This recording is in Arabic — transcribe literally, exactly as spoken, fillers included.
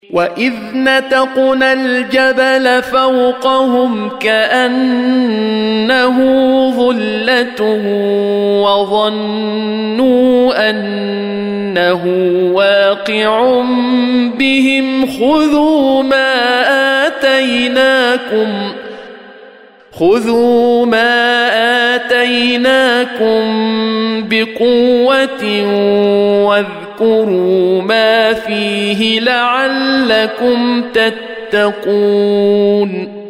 وإذ نتقنا الجبل فوقهم كأنه ظلة وظنوا أنه واقع بهم خذوا ما آتيناكم خذوا ما آتيناكم بقوة واذكروا ما فيه لعلكم تتقون